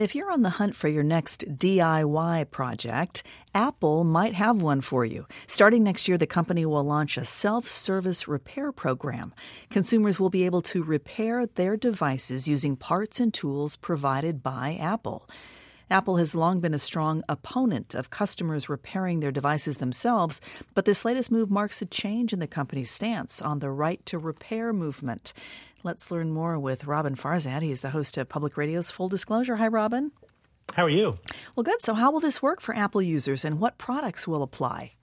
If you're on the hunt for your next DIY project, Apple might have one for you. Starting next year, the company will launch a self-service repair program. Consumers will be able to repair their devices using parts and tools provided by Apple. Apple has long been a strong opponent of customers repairing their devices themselves, but this latest move marks a change in the company's stance on the right to repair movement. Let's learn more with Robin Farzad. He's the host of Public Radio's Full Disclosure. Hi, Robin. How are you? Well, good. So how will this work for Apple users, and what products will apply?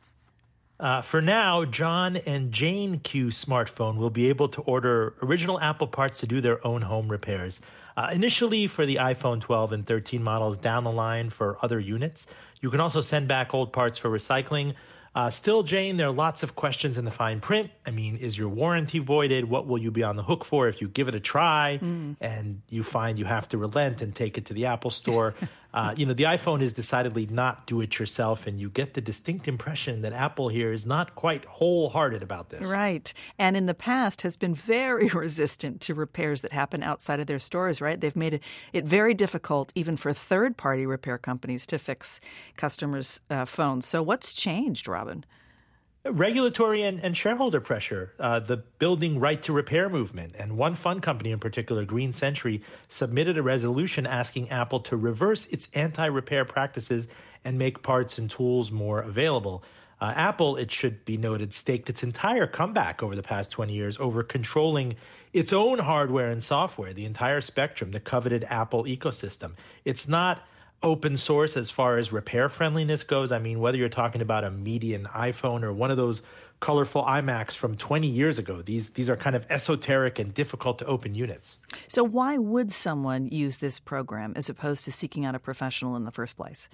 For now, John and Jane Q smartphone will be able to order original Apple parts to do their own home repairs. Initially for the iPhone 12 and 13 models, down the line for other units. You can also send back old parts for recycling. Still, Jane, there are lots of questions in the fine print. I mean, is your warranty voided? What will you be on the hook for if you give it a try and you find you have to relent and take it to the Apple store? The iPhone is decidedly not do-it-yourself, and you get the distinct impression that Apple here is not quite wholehearted about this. Right. And in the past has been very resistant to repairs that happen outside of their stores, right? They've made it very difficult even for third-party repair companies to fix customers' phones. So what's changed, Robin? Regulatory and shareholder pressure, the building right to repair movement. And one fund company in particular, Green Century, submitted a resolution asking Apple to reverse its anti-repair practices and make parts and tools more available. Apple, it should be noted, staked its entire comeback over the past 20 years over controlling its own hardware and software, the entire spectrum, the coveted Apple ecosystem. It's not open source as far as repair friendliness goes. I mean, whether you're talking about a median iPhone or one of those colorful iMacs from 20 years ago, these are kind of esoteric and difficult to open units. So why would someone use this program as opposed to seeking out a professional in the first place?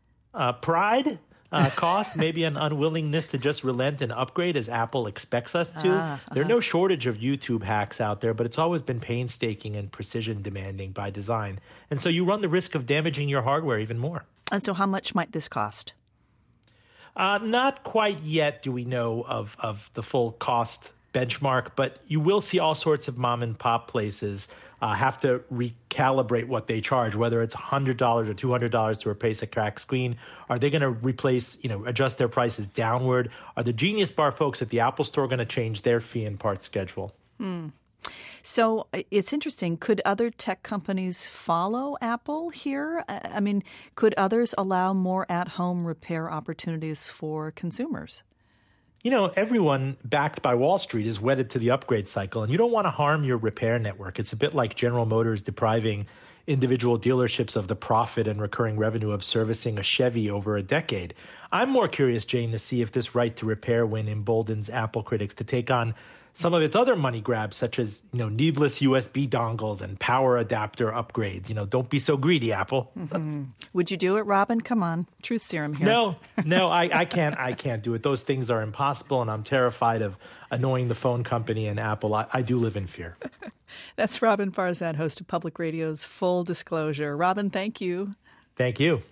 Pride, cost, maybe an unwillingness to just relent and upgrade as Apple expects us to. There's no shortage of YouTube hacks out there, but it's always been painstaking and precision demanding by design. And so you run the risk of damaging your hardware even more. And so how much might this cost? Not quite yet do we know of the full cost benchmark, but you will see all sorts of mom and pop places have to recalibrate what they charge, whether it's $100 or $200 to replace a cracked screen. Are they going to adjust their prices downward? Are the Genius Bar folks at the Apple Store going to change their fee and part schedule? So it's interesting. Could other tech companies follow Apple here? I mean, could others allow more at-home repair opportunities for consumers? You know, everyone backed by Wall Street is wedded to the upgrade cycle, and you don't want to harm your repair network. It's a bit like General Motors depriving individual dealerships of the profit and recurring revenue of servicing a Chevy over a decade. I'm more curious, Jane, to see if this right to repair win emboldens Apple critics to take on some of its other money grabs, such as, needless USB dongles and power adapter upgrades. Don't be so greedy, Apple. Would you do it, Robin? Come on. Truth serum here. No, I can't do it. Those things are impossible, and I'm terrified of annoying the phone company and Apple. I do live in fear. That's Robin Farzad, host of Public Radio's Full Disclosure. Robin, thank you. Thank you.